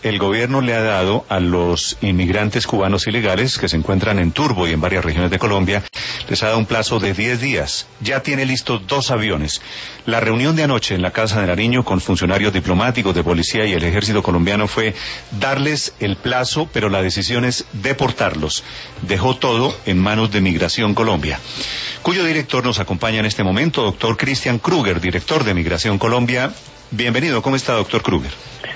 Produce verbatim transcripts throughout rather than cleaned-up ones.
el gobierno le ha dado a los inmigrantes cubanos ilegales que se encuentran en Turbo y en varias regiones de Colombia, les ha dado un plazo de diez días. Ya tiene listos dos aviones. La reunión de anoche en la Casa de Nariño con funcionarios diplomáticos de policía y el ejército colombiano fue darles el plazo, pero la decisión es deportarlos. Dejó todo en manos de Migración Colombia, cuyo director nos acompaña en este momento, doctor Christian Kruger, director de Migración Colombia. Bienvenido, ¿cómo está, doctor Kruger?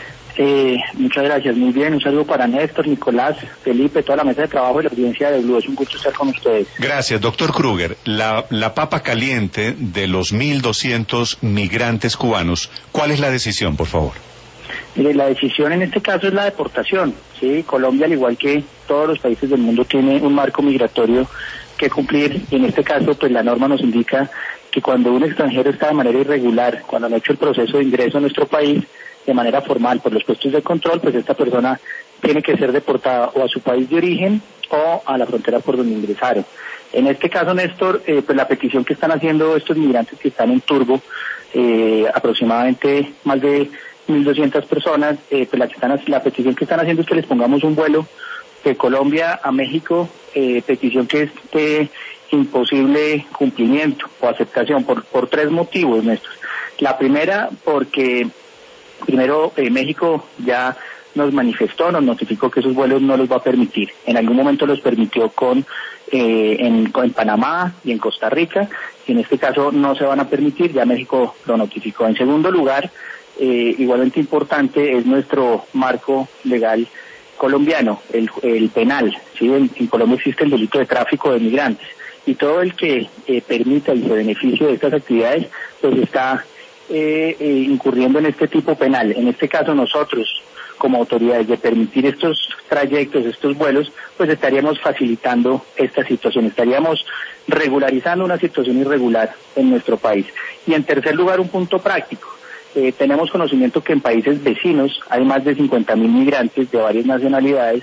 Eh, muchas gracias, muy bien, un saludo para Néstor, Nicolás, Felipe, toda la mesa de trabajo y la audiencia de Blue, es un gusto estar con ustedes. Gracias, doctor Kruger. La, la papa caliente de los mil doscientos migrantes cubanos, ¿cuál es la decisión, por favor? Mire, la decisión en este caso es la deportación, ¿sí? Colombia, al igual que todos los países del mundo, tiene un marco migratorio que cumplir, y en este caso, pues la norma nos indica que cuando un extranjero está de manera irregular, cuando no ha hecho el proceso de ingreso a nuestro país de manera formal por los puestos de control, pues esta persona tiene que ser deportada o a su país de origen o a la frontera por donde ingresaron. En este caso, Néstor, eh, pues la petición que están haciendo estos migrantes que están en Turbo, eh, aproximadamente más de mil doscientas personas, eh, pues la, que están, la petición que están haciendo es que les pongamos un vuelo de Colombia a México, eh, petición que es de imposible cumplimiento o aceptación por, por tres motivos, Néstor. La primera, porque primero eh, México ya nos manifestó, nos notificó que esos vuelos no los va a permitir. En algún momento los permitió con eh, en, en Panamá y en Costa Rica, y en este caso no se van a permitir, ya México lo notificó. En segundo lugar, eh, igualmente importante es nuestro marco legal colombiano, el, el penal, ¿sí? En, en Colombia existe el delito de tráfico de migrantes, y todo el que eh, permita y se beneficie de estas actividades, pues está eh, eh, incurriendo en este tipo penal. En este caso nosotros, como autoridades, de permitir estos trayectos, estos vuelos, pues estaríamos facilitando esta situación, estaríamos regularizando una situación irregular en nuestro país. Y en tercer lugar, un punto práctico. Eh, tenemos conocimiento que en países vecinos hay más de cincuenta mil migrantes de varias nacionalidades,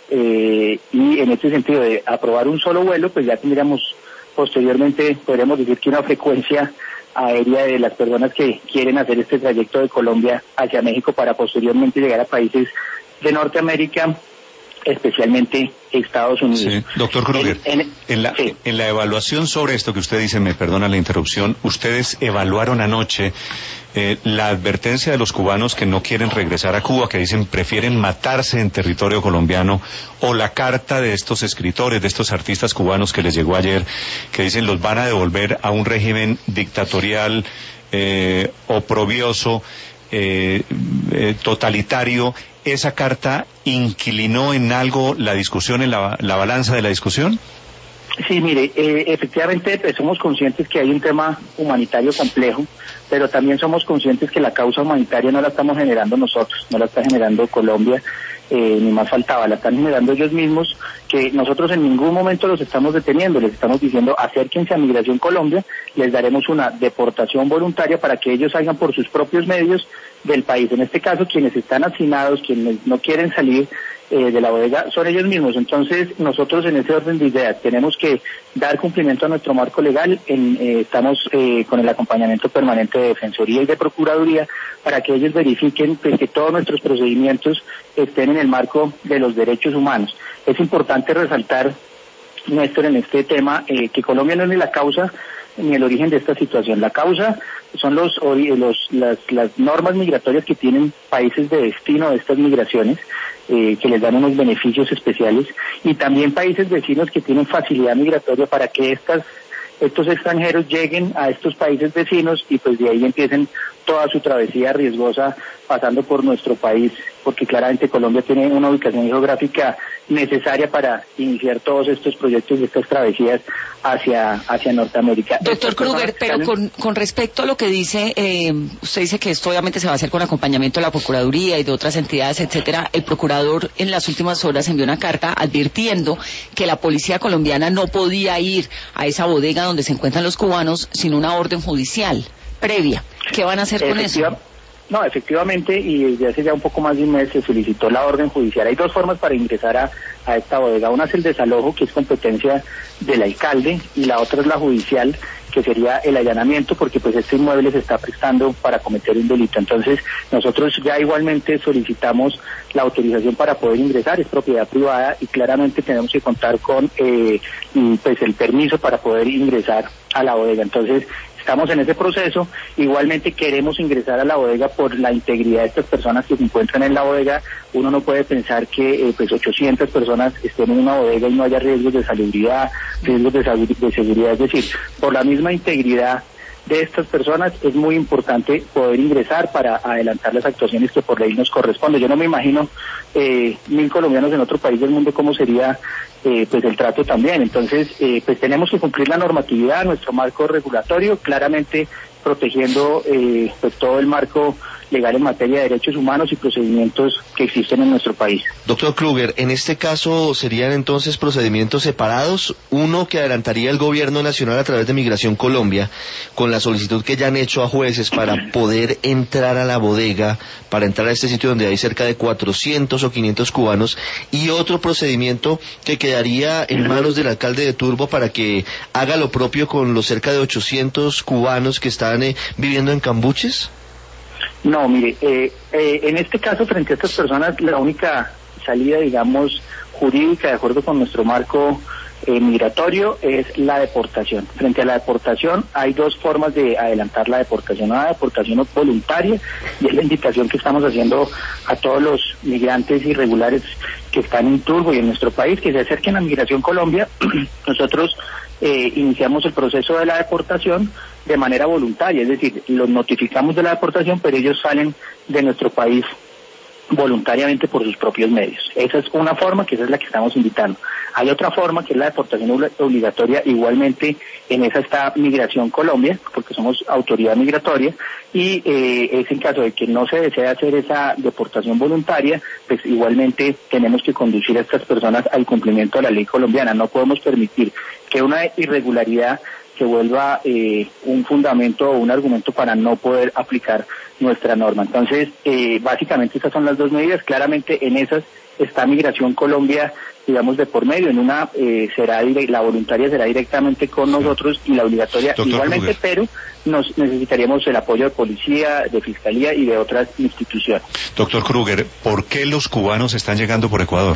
eh, y en este sentido de aprobar un solo vuelo, pues ya tendríamos posteriormente, podríamos decir que una frecuencia aérea de las personas que quieren hacer este trayecto de Colombia hacia México para posteriormente llegar a países de Norteamérica, especialmente Estados Unidos. Sí, doctor Kruger, en, en, en, la, sí. en la evaluación sobre esto que usted dice, me perdona la interrupción, ustedes evaluaron anoche eh, la advertencia de los cubanos que no quieren regresar a Cuba, que dicen prefieren matarse en territorio colombiano, o la carta de estos escritores, de estos artistas cubanos que les llegó ayer, que dicen los van a devolver a un régimen dictatorial, eh, oprobioso, eh, eh, totalitario. ¿Esa carta inclinó en algo la discusión, en la, la balanza de la discusión? Sí, mire, eh, efectivamente pues, somos conscientes que hay un tema humanitario complejo, pero también somos conscientes que la causa humanitaria no la estamos generando nosotros, no la está generando Colombia, eh, ni más faltaba, la están generando ellos mismos, que nosotros en ningún momento los estamos deteniendo, les estamos diciendo acérquense a Migración Colombia, les daremos una deportación voluntaria para que ellos salgan por sus propios medios del país. En este caso, quienes están hacinados, quienes no quieren salir eh, de la bodega, son ellos mismos. Entonces, nosotros en ese orden de ideas tenemos que dar cumplimiento a nuestro marco legal. En, eh, estamos eh, con el acompañamiento permanente de Defensoría y de Procuraduría para que ellos verifiquen pues, que todos nuestros procedimientos estén en el marco de los derechos humanos. Es importante resaltar, Néstor, en este tema, eh, que Colombia no es ni la causa ni el origen de esta situación. La causa son los, los las, las normas migratorias que tienen países de destino de estas migraciones, eh, que les dan unos beneficios especiales, y también países vecinos que tienen facilidad migratoria para que estas estos extranjeros lleguen a estos países vecinos y pues de ahí empiecen toda su travesía riesgosa pasando por nuestro país, porque claramente Colombia tiene una ubicación geográfica necesaria para iniciar todos estos proyectos y estas travesías hacia hacia Norteamérica. Doctor Kruger, pero con, con respecto a lo que dice, eh, usted dice que esto obviamente se va a hacer con acompañamiento de la Procuraduría y de otras entidades, etcétera. El procurador en las últimas horas envió una carta advirtiendo que la policía colombiana no podía ir a esa bodega donde se encuentran los cubanos sin una orden judicial previa. ¿Qué van a hacer con eso? No, efectivamente, y desde hace ya un poco más de un mes se solicitó la orden judicial. Hay dos formas para ingresar a, a esta bodega. Una es el desalojo, que es competencia del alcalde, y la otra es la judicial, que sería el allanamiento, porque pues este inmueble se está prestando para cometer un delito. Entonces nosotros ya igualmente solicitamos la autorización para poder ingresar, es propiedad privada y claramente tenemos que contar con eh, pues el permiso para poder ingresar a la bodega. Entonces estamos en ese proceso. Igualmente queremos ingresar a la bodega por la integridad de estas personas que se encuentran en la bodega. Uno no puede pensar que eh, pues ochocientas personas estén en una bodega y no haya riesgos de salubridad, riesgos de, salud, de seguridad. Es decir, por la misma integridad de estas personas es muy importante poder ingresar para adelantar las actuaciones que por ley nos corresponde. Yo no me imagino eh, mil colombianos en otro país del mundo cómo sería eh, pues el trato también. Entonces eh, pues tenemos que cumplir la normatividad, nuestro marco regulatorio, claramente protegiendo eh, pues todo el marco legal en materia de derechos humanos y procedimientos que existen en nuestro país. Doctor Kruger, en este caso serían entonces procedimientos separados, uno que adelantaría el gobierno nacional a través de Migración Colombia, con la solicitud que ya han hecho a jueces para poder entrar a la bodega, para entrar a este sitio donde hay cerca de cuatrocientos o quinientos cubanos, y otro procedimiento que quedaría en manos del alcalde de Turbo para que haga lo propio con los cerca de ochocientos cubanos que están eh, viviendo en Cambuches. No, mire, eh, eh, en este caso, frente a estas personas, la única salida, digamos, jurídica, de acuerdo con nuestro marco eh, migratorio, es la deportación. Frente a la deportación, hay dos formas de adelantar la deportación. Una deportación voluntaria, y es la invitación que estamos haciendo a todos los migrantes irregulares que están en Turbo y en nuestro país, que se acerquen a Migración Colombia. Nosotros eh, iniciamos el proceso de la deportación de manera voluntaria, es decir, los notificamos de la deportación, pero ellos salen de nuestro país voluntariamente por sus propios medios. Esa es una forma, que esa es la que estamos invitando. Hay otra forma, que es la deportación obligatoria. Igualmente en esa está Migración Colombia, porque somos autoridad migratoria, y eh, es en caso de que no se desee hacer esa deportación voluntaria, pues igualmente tenemos que conducir a estas personas al cumplimiento de la ley colombiana. No podemos permitir que una irregularidad se vuelva eh, un fundamento o un argumento para no poder aplicar nuestra norma. Entonces, eh, básicamente estas son las dos medidas. Claramente en esas está Migración Colombia, digamos, de por medio. En una eh, será la voluntaria será directamente con nosotros y la obligatoria Doctor igualmente, Kruger. Pero nos necesitaríamos el apoyo de policía, de fiscalía y de otras instituciones. Doctor Kruger, ¿por qué los cubanos están llegando por Ecuador?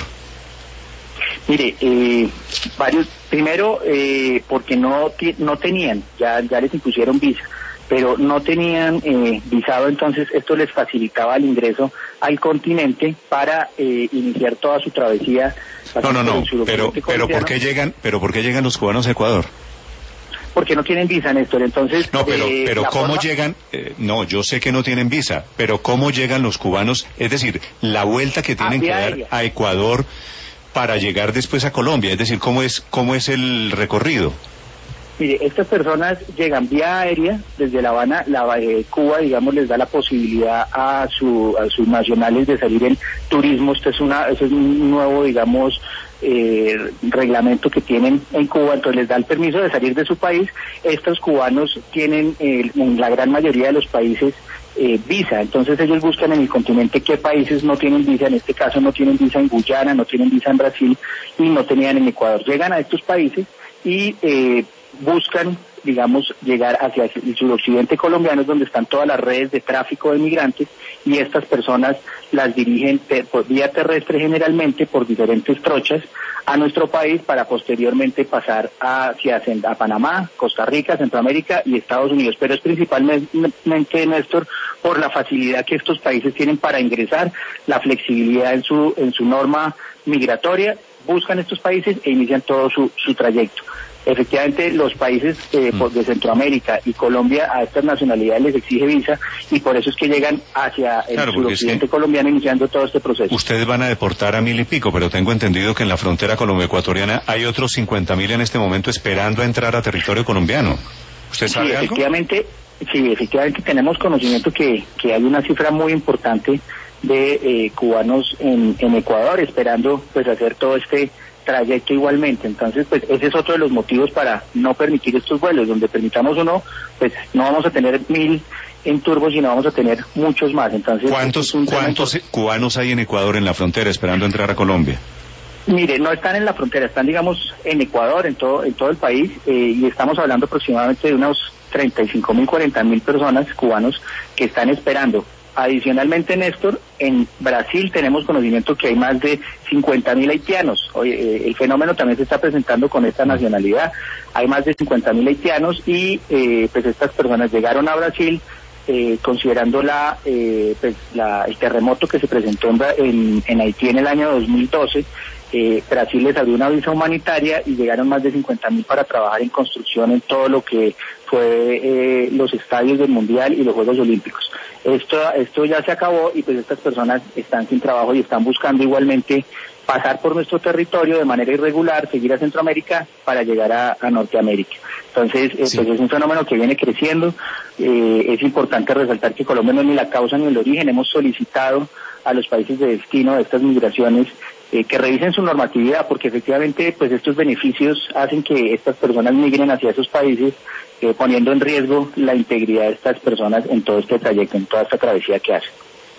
Mire, eh, varios, primero eh, porque no no tenían, ya ya les impusieron visa, pero no tenían eh, visado, entonces esto les facilitaba el ingreso al continente para eh, iniciar toda su travesía. No, no, no, pero pero ¿por qué llegan, pero por qué llegan los cubanos a Ecuador? Porque no tienen visa, Néstor, entonces... No, pero, eh, pero ¿cómo forma... llegan? Eh, no, yo sé que no tienen visa, pero ¿cómo llegan los cubanos? Es decir, la vuelta que tienen que dar aérea a Ecuador para llegar después a Colombia, es decir, ¿cómo es cómo es el recorrido? Mire, estas personas llegan vía aérea desde La Habana, la, eh, Cuba, digamos, les da la posibilidad a, su, a sus nacionales de salir en turismo. Esto es una, eso es un nuevo, digamos, eh, reglamento que tienen en Cuba, entonces les da el permiso de salir de su país. Estos cubanos tienen, eh, en la gran mayoría de los países, Eh, visa, entonces ellos buscan en el continente qué países no tienen visa. En este caso no tienen visa en Guyana, no tienen visa en Brasil y no tenían en Ecuador. Llegan a estos países y eh, buscan, digamos, llegar hacia el suroccidente colombiano, donde están todas las redes de tráfico de migrantes, y estas personas las dirigen te, por vía terrestre generalmente por diferentes trochas a nuestro país para posteriormente pasar hacia a Panamá, Costa Rica, Centroamérica y Estados Unidos. Pero es principalmente, Néstor, por la facilidad que estos países tienen para ingresar, la flexibilidad en su en su norma migratoria. Buscan estos países e inician todo su, su trayecto. Efectivamente, los países eh, mm. de Centroamérica y Colombia a estas nacionalidades les exige visa, y por eso es que llegan hacia el claro, suroccidente es que colombiano iniciando todo este proceso. Ustedes van a deportar a mil y pico, pero tengo entendido que en la frontera colombo-ecuatoriana hay otros cincuenta mil en este momento esperando a entrar a territorio colombiano. ¿Usted sabe sí, algo? Efectivamente, sí, efectivamente tenemos conocimiento que, que hay una cifra muy importante de eh, cubanos en, en Ecuador esperando pues hacer todo este trayecto igualmente. Entonces, pues ese es otro de los motivos para no permitir estos vuelos. Donde permitamos uno, pues no vamos a tener mil en Turbo, sino vamos a tener muchos más. Entonces, ¿cuántos, ¿cuántos cubanos hay en Ecuador en la frontera esperando entrar a Colombia? Mire, no están en la frontera, están, digamos, en Ecuador, en todo, en todo el país, eh, y estamos hablando aproximadamente de unos treinta y cinco mil, cuarenta mil personas cubanos que están esperando. Adicionalmente, Néstor, en Brasil tenemos conocimiento que hay más de cincuenta mil haitianos. Oye, eh, el fenómeno también se está presentando con esta nacionalidad. Hay más de cincuenta mil haitianos y eh, pues estas personas llegaron a Brasil eh, considerando la, eh, pues, la, el terremoto que se presentó en, en, en Haití en el año dos mil doce. Eh, Brasil les abrió una visa humanitaria y llegaron más de cincuenta mil para trabajar en construcción en todo lo que fue eh, los estadios del Mundial y los Juegos Olímpicos. Esto, esto ya se acabó y pues estas personas están sin trabajo y están buscando igualmente pasar por nuestro territorio de manera irregular, seguir a Centroamérica para llegar a, a Norteamérica. Entonces, eh, sí. pues es un fenómeno que viene creciendo. Eh, es importante resaltar que Colombia no es ni la causa ni el origen. Hemos solicitado a los países de destino de estas migraciones eh, que revisen su normatividad, porque efectivamente pues estos beneficios hacen que estas personas migren hacia esos países, eh, poniendo en riesgo la integridad de estas personas en todo este trayecto, en toda esta travesía que hacen.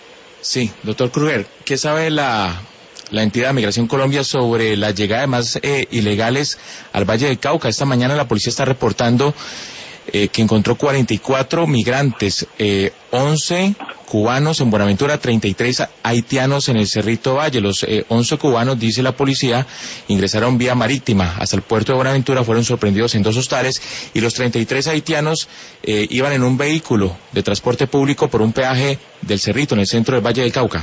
Sí, doctor Kruger, ¿qué sabe la, la entidad de Migración Colombia sobre la llegada de más eh, ilegales al Valle del Cauca? Esta mañana la policía está reportando eh, que encontró cuarenta y cuatro migrantes, eh, once cubanos en Buenaventura, treinta y tres haitianos en el Cerrito Valle. Los eh, once cubanos, dice la policía, ingresaron vía marítima hasta el puerto de Buenaventura, fueron sorprendidos en dos hostales, y los treinta y tres haitianos eh, iban en un vehículo de transporte público por un peaje del Cerrito, en el centro del Valle del Cauca.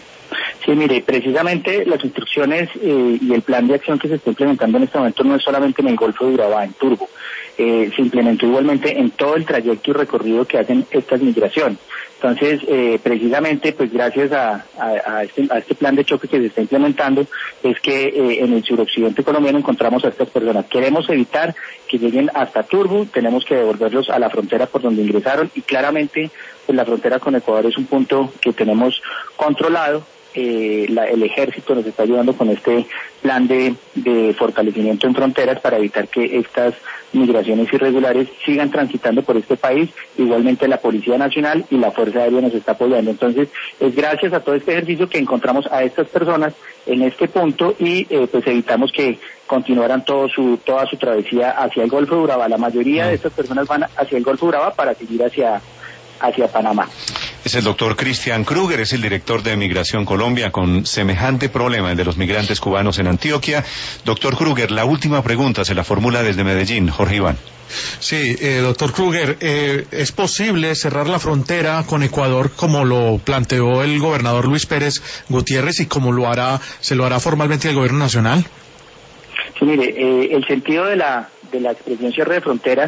Sí, mire, precisamente las instrucciones eh, y el plan de acción que se está implementando en este momento no es solamente en el Golfo de Urabá, en Turbo, eh, se implementó igualmente en todo el trayecto y recorrido que hacen estas migraciones. Entonces, eh, precisamente, pues gracias a, a, a, este, a este plan de choque que se está implementando, es que eh, en el suroccidente colombiano encontramos a estas personas. Queremos evitar que lleguen hasta Turbo, tenemos que devolverlos a la frontera por donde ingresaron, y claramente pues, la frontera con Ecuador es un punto que tenemos controlado. Eh, la, el ejército nos está ayudando con este plan de, de fortalecimiento en fronteras para evitar que estas migraciones irregulares sigan transitando por este país. Igualmente la Policía Nacional y la Fuerza Aérea nos está apoyando. Entonces es gracias a todo este ejercicio que encontramos a estas personas en este punto y eh, pues evitamos que continuaran todo su, toda su travesía hacia el Golfo de Urabá. La mayoría de estas personas van hacia el Golfo de Urabá para seguir hacia hacia Panamá. Es el doctor Cristian Kruger, es el director de Migración Colombia, con semejante problema, el de los migrantes cubanos en Antioquia. Doctor Kruger, la última pregunta se la formula desde Medellín, Jorge Iván. Sí, eh, doctor Kruger, eh, ¿es posible cerrar la frontera con Ecuador como lo planteó el gobernador Luis Pérez Gutiérrez y como lo hará, se lo hará formalmente el gobierno nacional? Sí, mire, eh, el sentido de la de la expresión cierre de frontera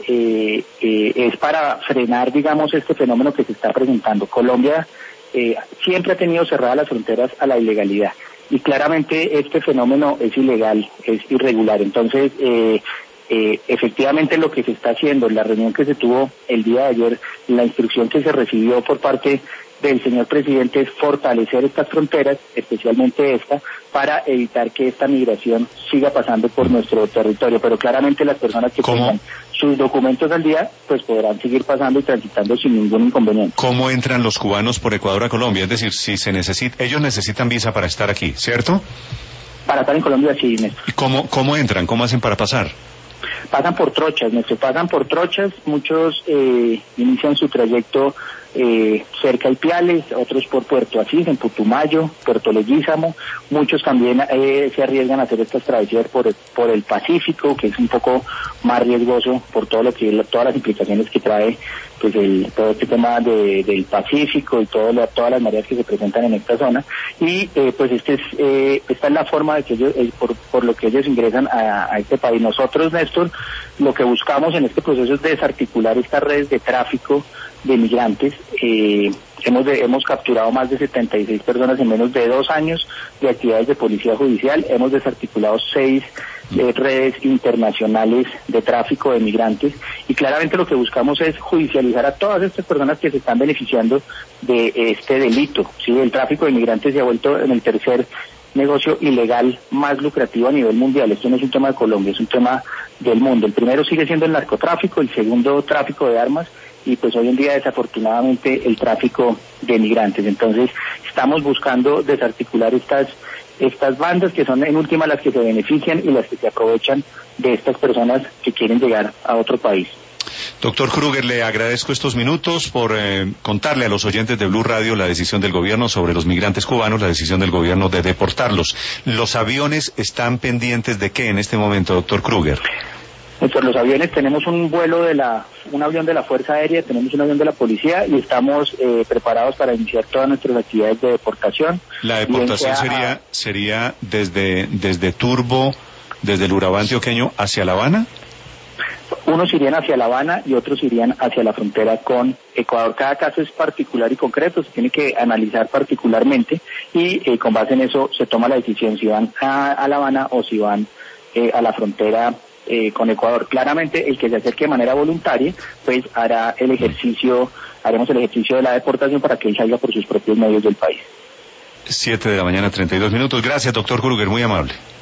eh, eh, es para frenar, digamos, este fenómeno que se está presentando. Colombia eh, siempre ha tenido cerradas las fronteras a la ilegalidad y claramente este fenómeno es ilegal, es irregular. Entonces, eh, eh, efectivamente lo que se está haciendo en la reunión que se tuvo el día de ayer, la instrucción que se recibió por parte del señor presidente es fortalecer estas fronteras, especialmente esta, para evitar que esta migración siga pasando por nuestro territorio. Pero claramente las personas que tengan sus documentos al día, pues podrán seguir pasando y transitando sin ningún inconveniente. ¿Cómo entran los cubanos por Ecuador a Colombia? Es decir, si se necesita, ellos necesitan visa para estar aquí, ¿cierto? Para estar en Colombia, sí, Néstor. ¿Y cómo, cómo entran? ¿Cómo hacen para pasar? Pasan por trochas, Néstor, pasan por trochas, muchos eh, inician su trayecto eh, cerca de Ipiales, otros por Puerto Asís, en Putumayo, Puerto Leguízamo, muchos también eh, se arriesgan a hacer estas travesías por, por el Pacífico, que es un poco más riesgoso por todo lo que todas las implicaciones que trae pues el todo este tema de, del Pacífico y todo la, todas las mareas que se presentan en esta zona, y eh, pues este es eh, esta es la forma de que ellos eh, por, por lo que ellos ingresan a, a este país. Nosotros, Néstor, lo que buscamos en este proceso es desarticular estas redes de tráfico de migrantes. Eh, hemos de, hemos capturado más de setenta y seis personas en menos de dos años de actividades de policía judicial. Hemos desarticulado seis eh, redes internacionales de tráfico de migrantes, y claramente lo que buscamos es judicializar a todas estas personas que se están beneficiando de este delito. ¿Sí? El tráfico de migrantes se ha vuelto en el tercer negocio ilegal más lucrativo a nivel mundial. Esto no es un tema de Colombia, es un tema del mundo. El primero sigue siendo el narcotráfico, el segundo tráfico de armas, y pues hoy en día desafortunadamente el tráfico de migrantes. Entonces estamos buscando desarticular estas estas bandas que son en última las que se benefician y las que se aprovechan de estas personas que quieren llegar a otro país. Doctor Kruger, le agradezco estos minutos por eh, contarle a los oyentes de Blue Radio la decisión del gobierno sobre los migrantes cubanos, la decisión del gobierno de deportarlos. ¿Los aviones están pendientes de qué en este momento, doctor Kruger? Por los aviones tenemos un vuelo de la, un avión de la Fuerza Aérea, tenemos un avión de la Policía y estamos eh, preparados para iniciar todas nuestras actividades de deportación. La deportación sería, a... sería desde, desde Turbo, desde el Urabá antioqueño hacia La Habana. Unos irían hacia La Habana y otros irían hacia la frontera con Ecuador. Cada caso es particular y concreto, se tiene que analizar particularmente y eh, con base en eso se toma la decisión si van a, a La Habana o si van eh, a la frontera eh, con Ecuador. Claramente el que se acerque de manera voluntaria pues hará el ejercicio, haremos el ejercicio de la deportación para que él salga por sus propios medios del país. Siete de la mañana, treinta y dos minutos. Gracias, doctor Kruger, muy amable.